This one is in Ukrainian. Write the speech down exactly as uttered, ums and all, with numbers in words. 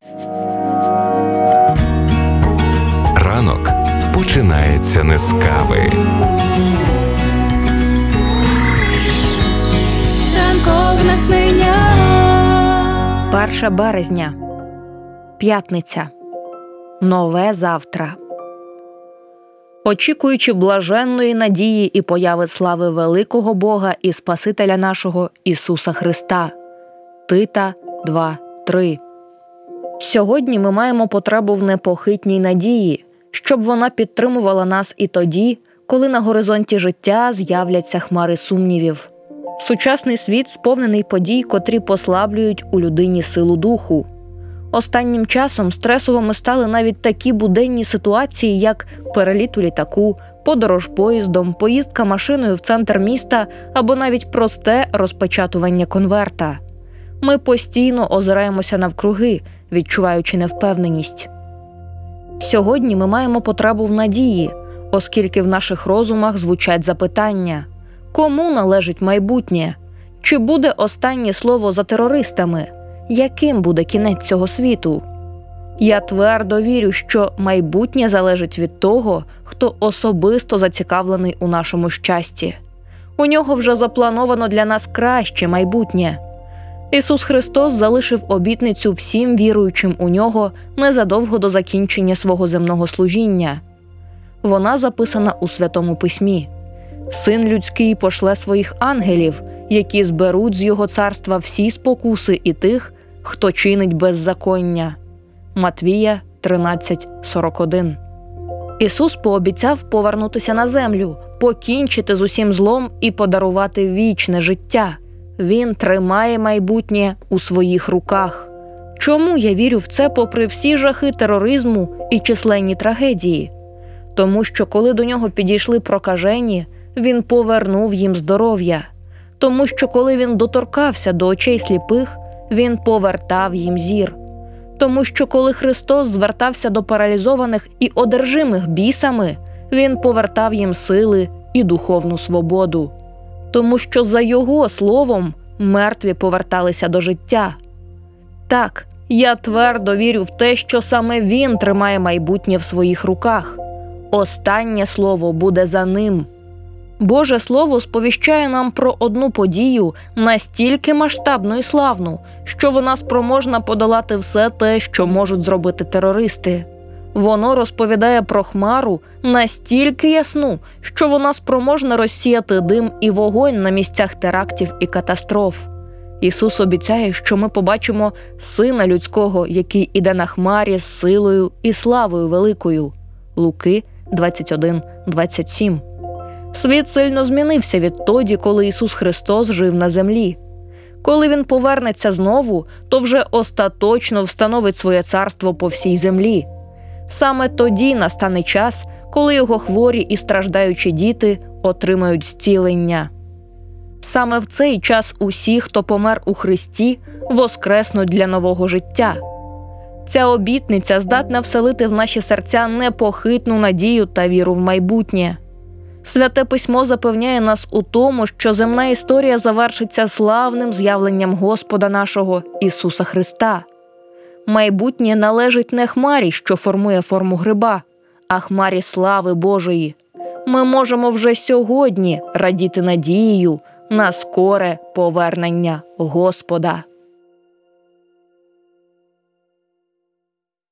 Ранок починається не з кави. Ранкове натхнення. перше березня. П'ятниця. Нове завтра. Очікуючи блаженної надії і появи слави великого Бога і Спасителя нашого Ісуса Христа. Тита два три. Сьогодні ми маємо потребу в непохитній надії, щоб вона підтримувала нас і тоді, коли на горизонті життя з'являться хмари сумнівів. Сучасний світ сповнений подій, котрі послаблюють у людині силу духу. Останнім часом стресовими стали навіть такі буденні ситуації, як переліт у літаку, подорож поїздом, поїздка машиною в центр міста або навіть просте розпечатування конверта. Ми постійно озираємося навкруги, відчуваючи невпевненість. Сьогодні ми маємо потребу в надії, оскільки в наших розумах звучать запитання: кому належить майбутнє? Чи буде останнє слово за терористами? Яким буде кінець цього світу? Я твердо вірю, що майбутнє залежить від того, хто особисто зацікавлений у нашому щасті. У нього вже заплановано для нас краще майбутнє. Ісус Христос залишив обітницю всім віруючим у Нього незадовго до закінчення свого земного служіння. Вона записана у Святому Письмі. Син людський пошле своїх ангелів, які зберуть з його царства всі спокуси і тих, хто чинить беззаконня. Матвія тринадцять сорок один. Ісус пообіцяв повернутися на землю, покінчити з усім злом і подарувати вічне життя. Він тримає майбутнє у своїх руках. Чому я вірю в це попри всі жахи тероризму і численні трагедії? Тому що коли до нього підійшли прокажені, він повернув їм здоров'я. Тому що коли він доторкався до очей сліпих, він повертав їм зір. Тому що коли Христос звертався до паралізованих і одержимих бісами, він повертав їм сили і духовну свободу. Тому що за його словом мертві поверталися до життя. Так, я твердо вірю в те, що саме він тримає майбутнє в своїх руках. Останнє слово буде за ним. Боже Слово сповіщає нам про одну подію настільки масштабну і славну, що вона спроможна подолати все те, що можуть зробити терористи. Воно розповідає про хмару настільки ясну, що вона спроможна розсіяти дим і вогонь на місцях терактів і катастроф. Ісус обіцяє, що ми побачимо Сина Людського, який іде на хмарі з силою і славою великою. Луки двадцять один двадцять сім. Світ сильно змінився відтоді, коли Ісус Христос жив на землі. Коли Він повернеться знову, то вже остаточно встановить своє царство по всій землі. Саме тоді настане час, коли Його хворі і страждаючі діти отримають зцілення. Саме в цей час усі, хто помер у Христі, воскреснуть для нового життя. Ця обітниця здатна вселити в наші серця непохитну надію та віру в майбутнє. Святе Письмо запевняє нас у тому, що земна історія завершиться славним з'явленням Господа нашого Ісуса Христа. Майбутнє належить не хмарі, що формує форму гриба, а хмарі слави Божої. Ми можемо вже сьогодні радіти надією на скоре повернення Господа.